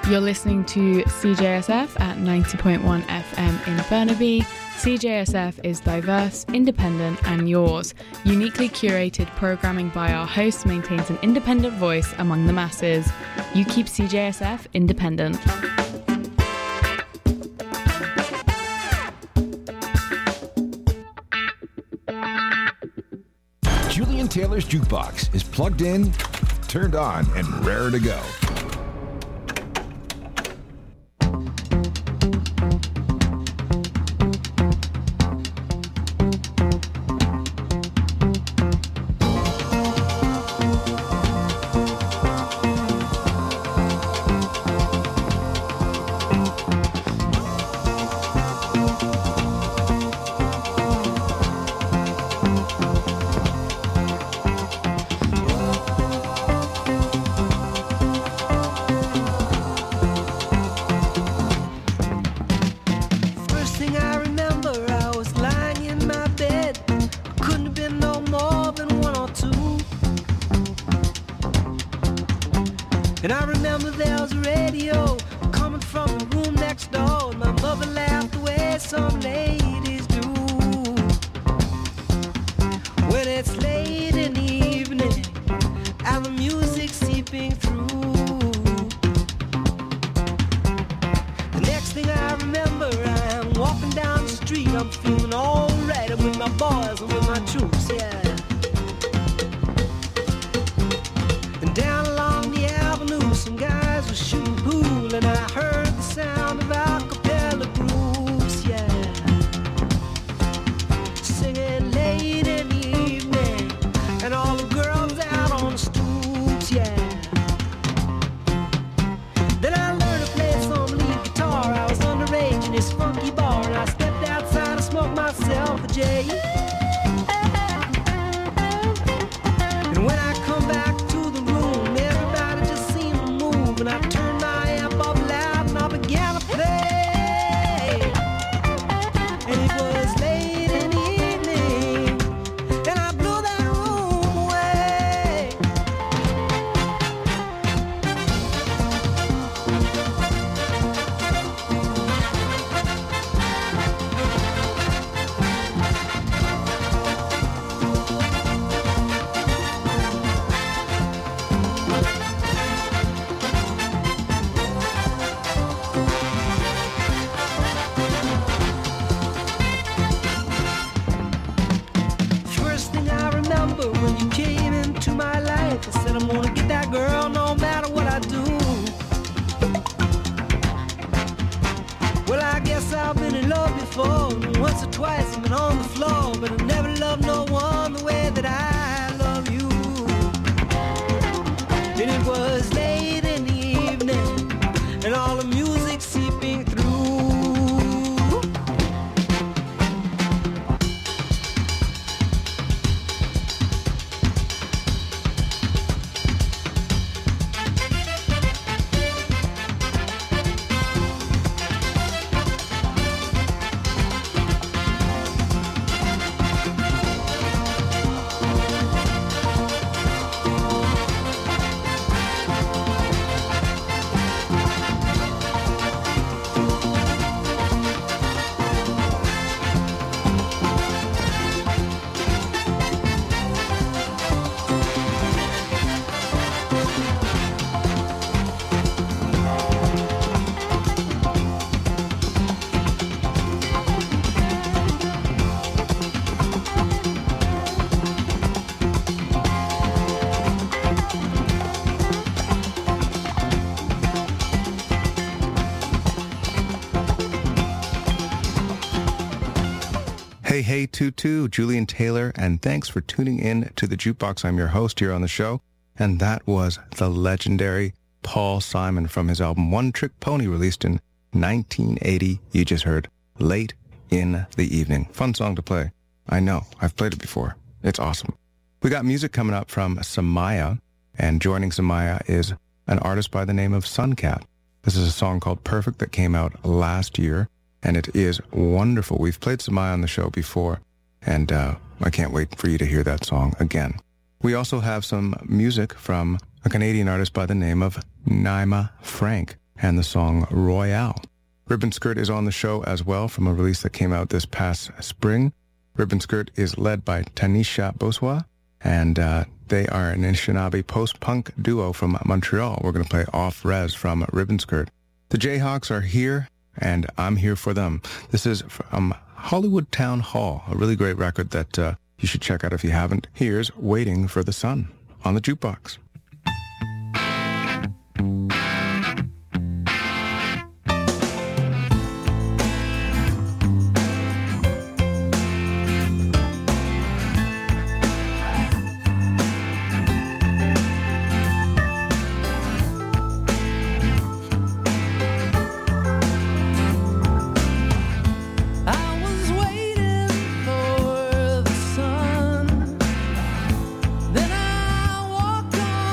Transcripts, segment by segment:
You're listening to CJSF at 90.1 FM in Burnaby. CJSF is diverse, independent and yours. Uniquely curated programming by our hosts maintains an independent voice among the masses. You keep CJSF independent. Julian Taylor's Jukebox is plugged in, turned on, and raring to go. And I remember there was a radio coming from the room next door, and my mother laughed the way some ladies do. When it's late in the evening and the music's seeping through, the next thing I remember, I'm walking down the street, I'm feeling alright, I'm with my boys, I'm with my troops, yeah. And down along the avenue, some guys were shooting pool, and I heard the sound of a cappella groups, yeah, singing late in the evening, and all the girls out on the stoops, yeah. Then I learned to play some lead guitar. I was underage in this funky bar, and I stepped outside and smoked myself a J. And when I come back to the room, everybody just seemed to move, and I turned my amp up loud and I began to play. And it was late in the evening, and I blew that room away. First thing I remember when you came into my life, I said I'm gonna get that girl no matter what I do. Well, I guess I've been in love before, once or twice I've been on the floor, but I never loved no one the way that I love you. And it was late in the evening, and all the music seeping through. Hey, hey, Tutu, Julian Taylor, and thanks for tuning in to the Jukebox. I'm your host here on the show, and that was the legendary Paul Simon from his album One Trick Pony, released in 1980. You just heard Late in the Evening. Fun song to play. I know, I've played it before. It's awesome. We got music coming up from Samaya, and joining Samaya is an artist by the name of Suncat. This is a song called Perfect that came out last year, and it is wonderful. We've played Samaya on the show before, and I can't wait for you to hear that song again. We also have some music from a Canadian artist by the name of Naima Frank, and the song Royale. Ribbon Skirt is on the show as well from a release that came out this past spring. Ribbon Skirt is led by Tanisha Boswa, and they are an Anishinaabe post-punk duo from Montreal. We're going to play Off Res from Ribbon Skirt. The Jayhawks are here, and I'm here for them. This is from Hollywood Town Hall, a really great record that you should check out if you haven't. Here's Waiting for the Sun on the Jukebox. Then I walked on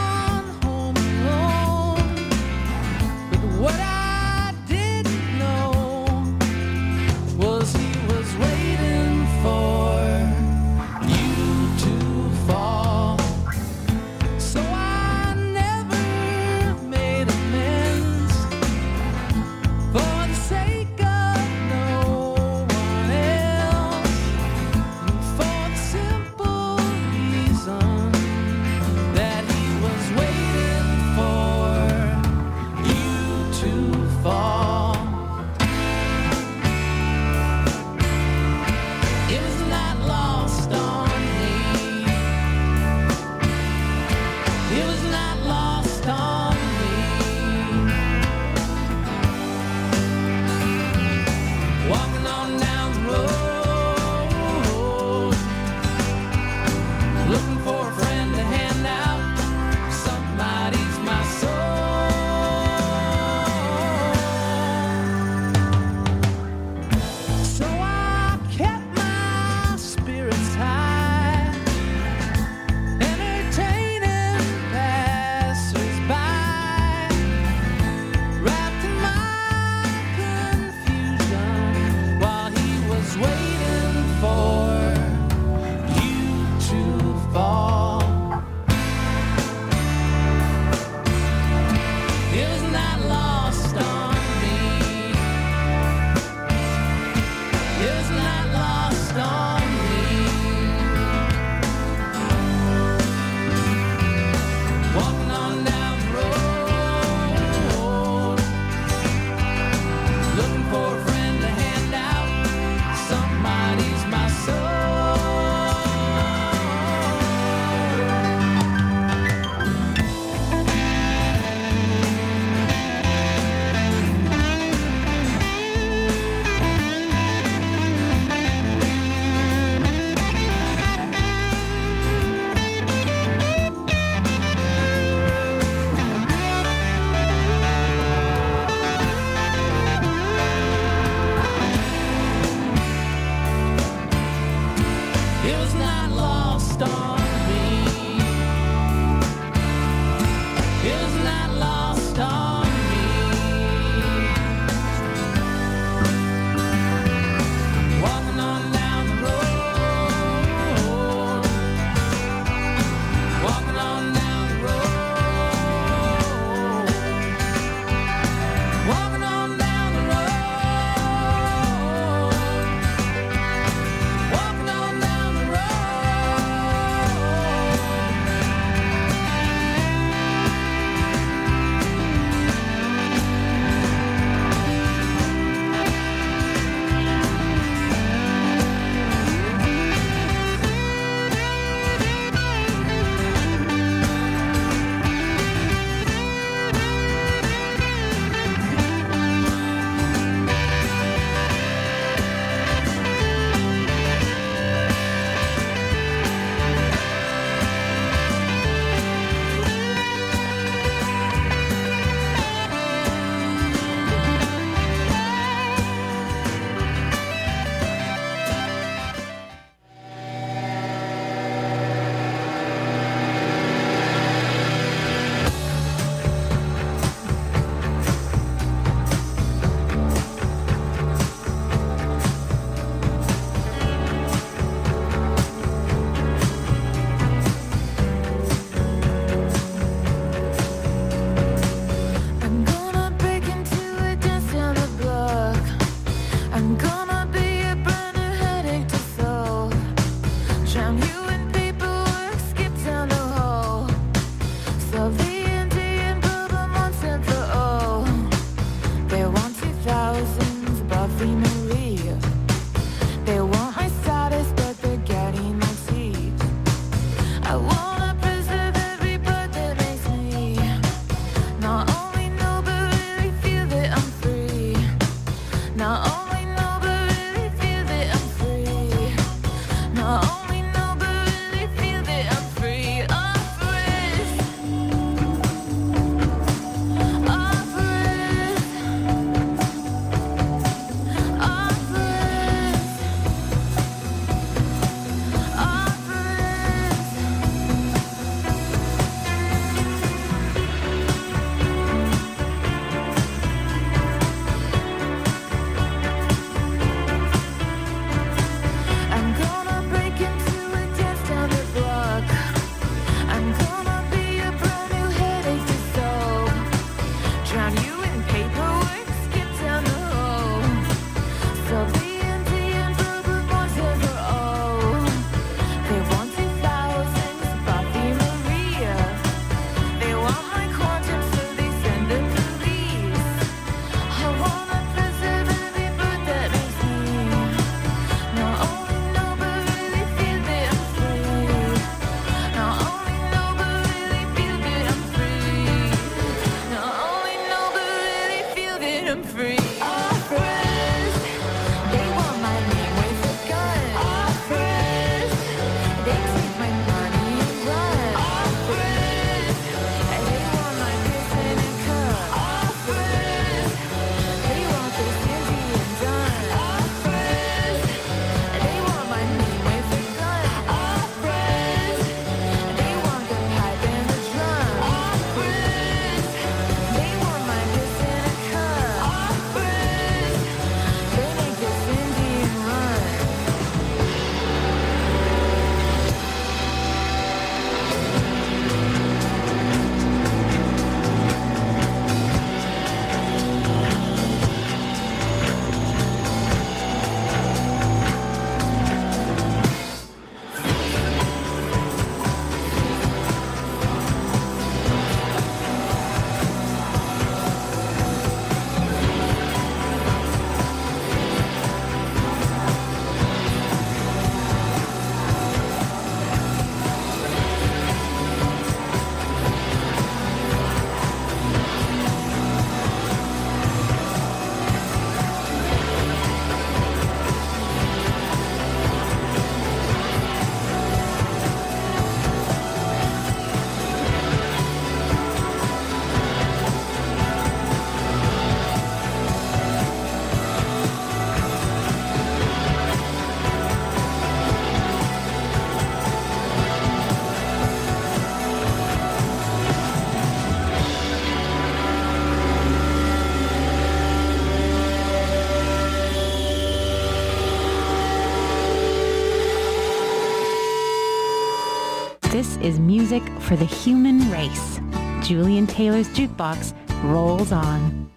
This is music for the human race. Julian Taylor's Jukebox rolls on.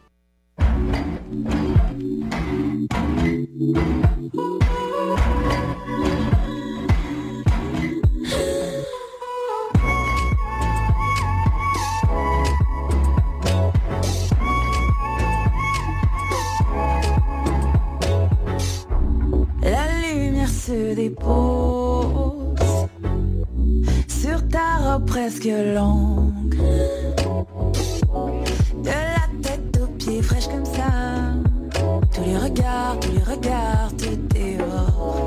La lumière se dépose sur ta robe presque longue, de la tête aux pieds fraîche comme ça. Tous les regards te dévorent.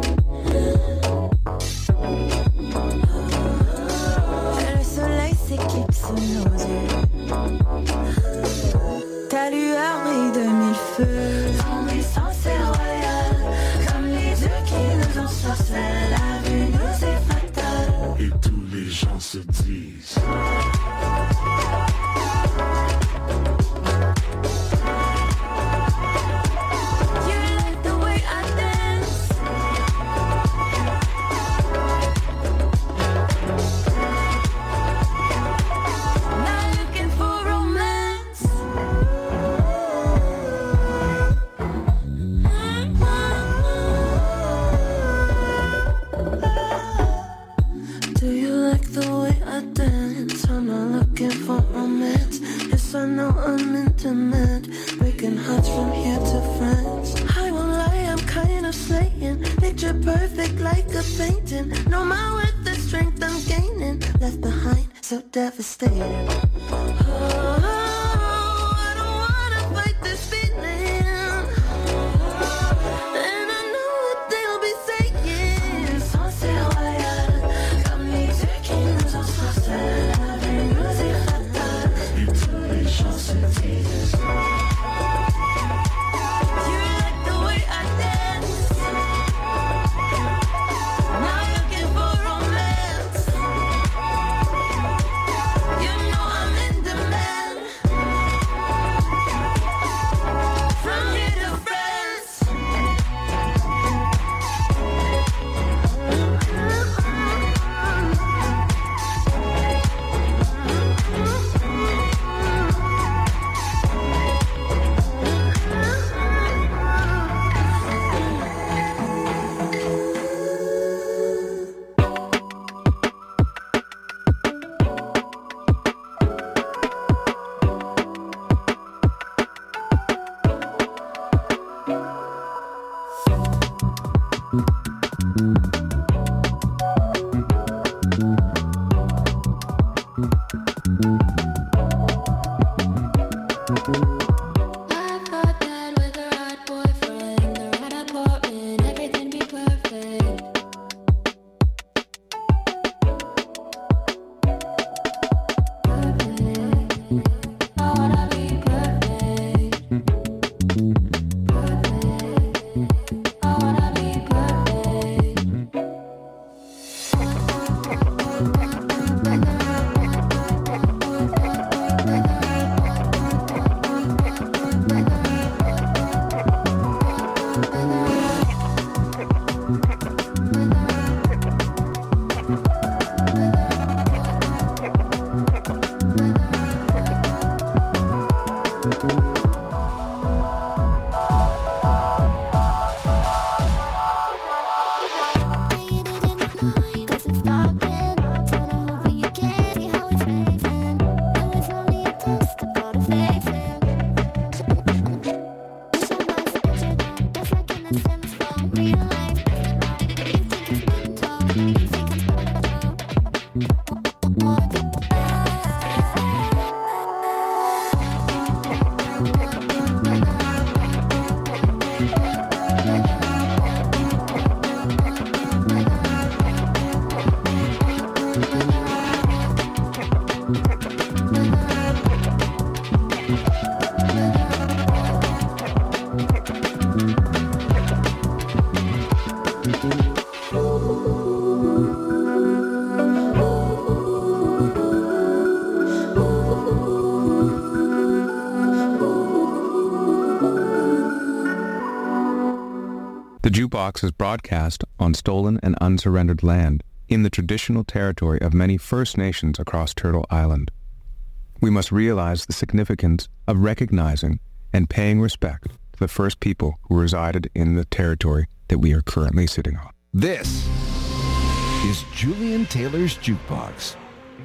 Le soleil s'éclipse sous nos yeux. Ta lueur brille de mille feux. Ton essence est royale, comme les yeux qui nous ont sorcé. La vue nous est fatale. Et tous les gens se disent breaking hearts from here to France. I won't lie, I'm kind of slaying. Picture perfect like a painting. Know my worth, the strength I'm gaining. Left behind, so devastated. I don't wanna fight this feeling. And I know what they'll be saying. Sans royal, comme les yeux qui nous ont sorcé. La vie nous est fatale. Et tous les gens se disent The Jukebox is broadcast on stolen and unsurrendered land in the traditional territory of many First Nations across Turtle Island. We must realize the significance of recognizing and paying respect to the first people who resided in the territory that we are currently sitting on. This is Julian Taylor's Jukebox.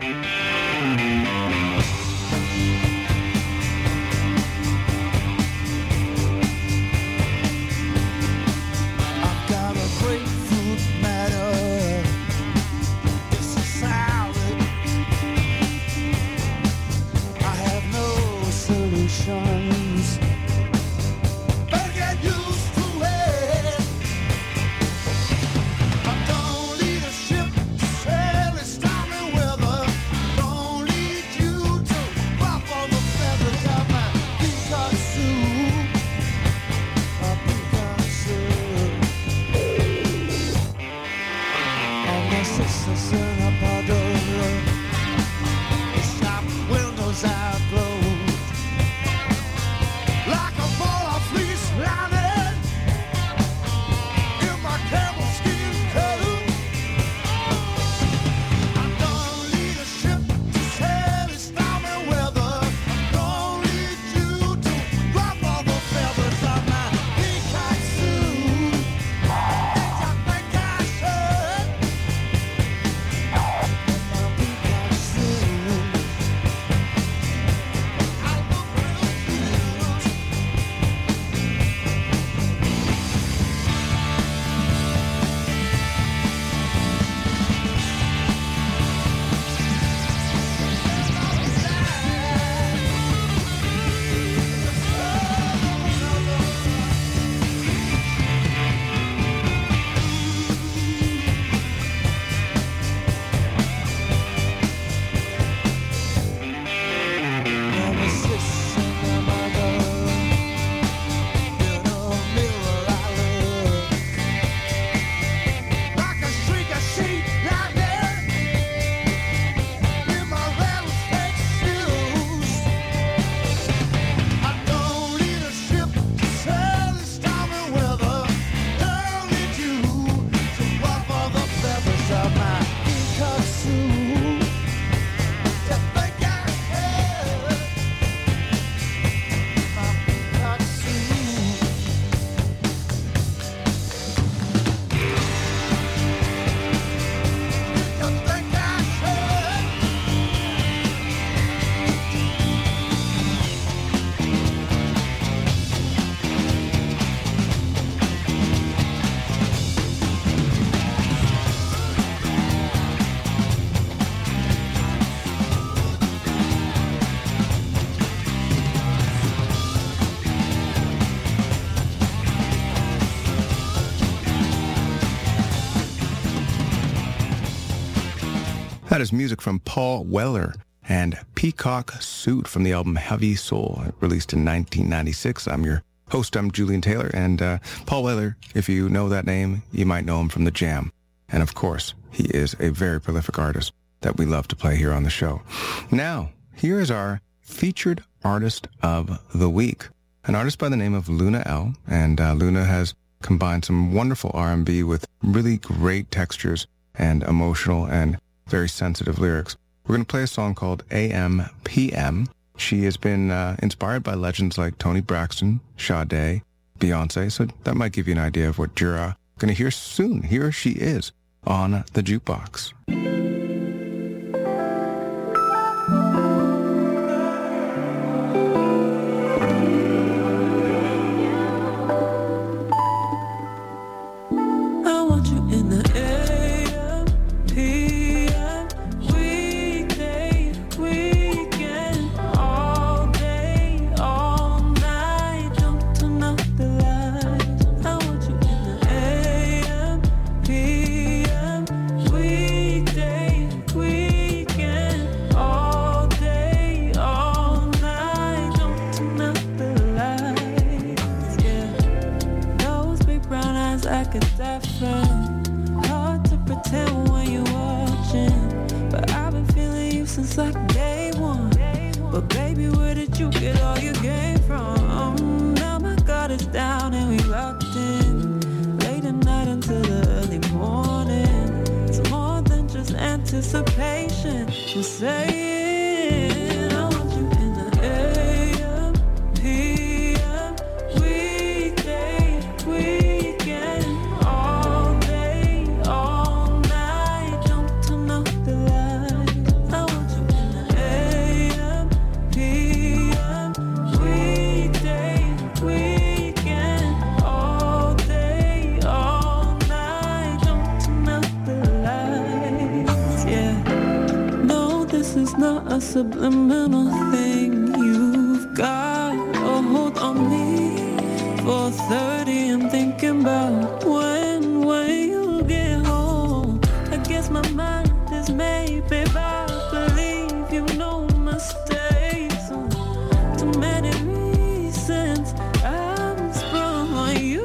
That is music from Paul Weller and Peacock Suit from the album Heavy Soul, released in 1996. I'm your host, I'm Julian Taylor, and Paul Weller, if you know that name, you might know him from The Jam. And of course, he is a very prolific artist that we love to play here on the show. Now, here is our featured artist of the week, an artist by the name of Luna L. And Luna has combined some wonderful R&B with really great textures and emotional and very sensitive lyrics. We're going to play a song called AM PM. She has been inspired by legends like Toni Braxton, Sade, Beyonce, so that might give you an idea of what you're going to hear soon. Here she is on the Jukebox. I want you in the AM, PM, weekday, weekend, all day, all night. Don't turn off the lights. I want you in the AM, PM, weekday, weekend, all day, all night. Don't turn off the lights. Yeah, those big brown eyes I could die from. Hard to pretend when you're watching, but I've been feeling you since like day one. But baby, where did you get all your game from? Now my guard is down and we locked in. Late at night until the early morning. It's more than anticipation. So say it, I want you in the AM, PM, weekday, weekend, all day, all night. Don't turn off the lights. I want you in the AM, PM, weekday, weekend, all day, all night. Don't turn off the lights. Yeah. No, this is not a subliminal thing. You've got a hold on me. 4:30, I'm thinking about when you'll get home. I guess my mind is made, babe. I believe you know my state. So too many reasons I'm sprung on you.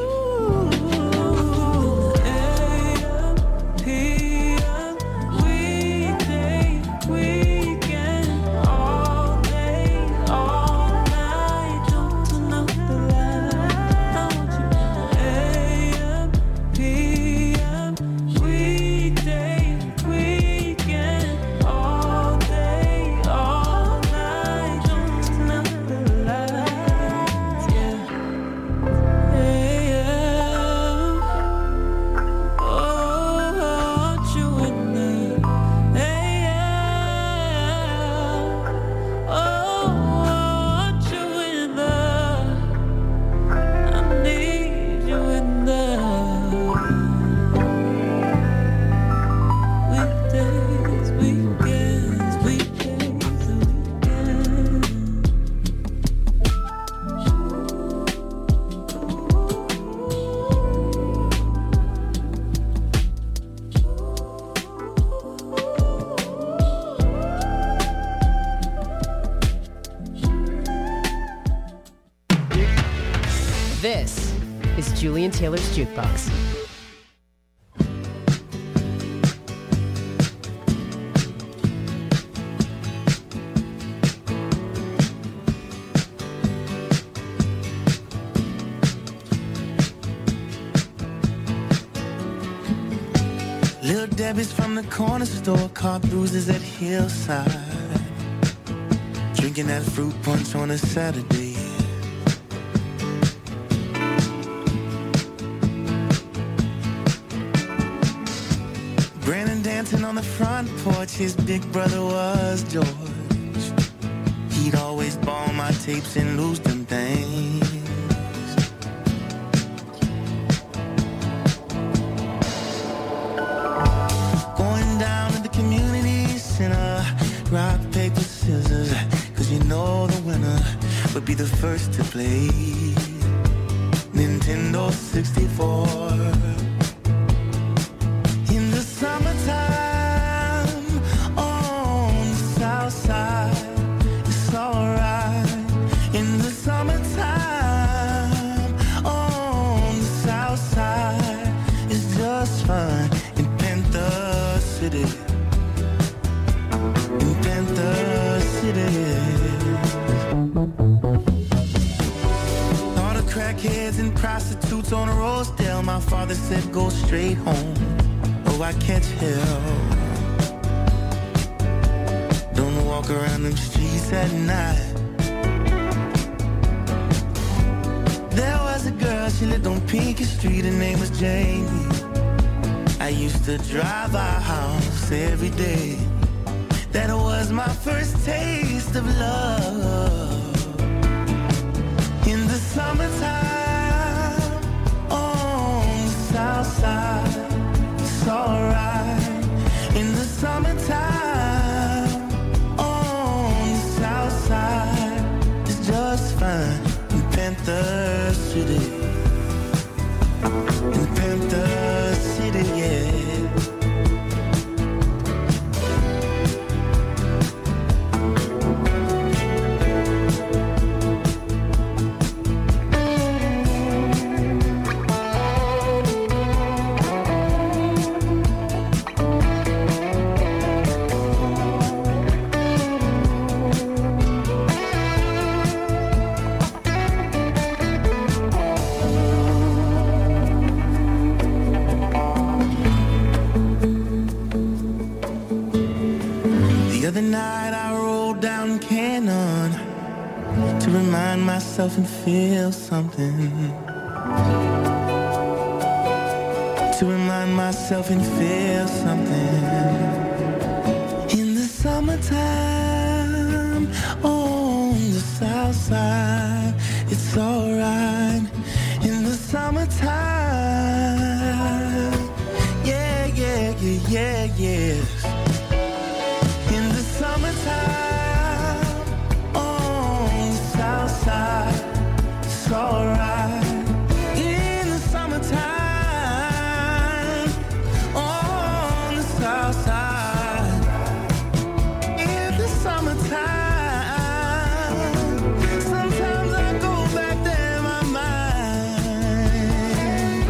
AM, PM, weekday, weekend, all day, all night. Don't turn off the light. I want you in the AM, PM, weekday, weekend, all day, all night. Don't turn off the lights. Yeah. AM. Oh, I want you in the AM. Oh, I want you in the. I need you in the weekdays, weekends, weekdays, weekends. This is Julian Taylor's Jukebox. Little Debbie's from the corner store, car bruises at Hillside. Drinking that fruit punch on a Saturday. Brandon dancing on the front porch, his big brother was George. He'd always borrow my tapes and lose them things. Going down to the community center, rock, paper, scissors, 'cause you know the winner would be the first to play Nintendo 64. In the summertime on the south side, it's alright. In the summertime on the south side, it's just fine. In Panther City, in Panther City. All the crackheads and prostitutes on Rosedale, my father said go straight home. Oh, I catch hell. Don't walk around them streets at night. There was a girl, she lived on Pinky Street, her name was Jamie. I used to drive our house every day. That was my first taste of love. In the summertime on the south side, it's alright. In the summertime on the south side, it's just fine. In Panther City, in Panther City, yeah. other night I rolled down Cannon to remind myself and feel something. To remind myself and feel something. In the summertime, on the south side, it's alright. In the summertime, yeah, yeah, yeah, yeah, yeah. In the summertime, on the south side, it's alright. In the summertime, on the south side, in the summertime, sometimes I go back there in my mind.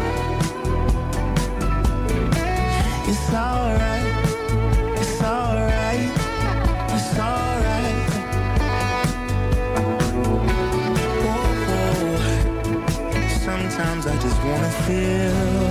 It's alright, it's alright, it's alright. Oh, sometimes I just wanna feel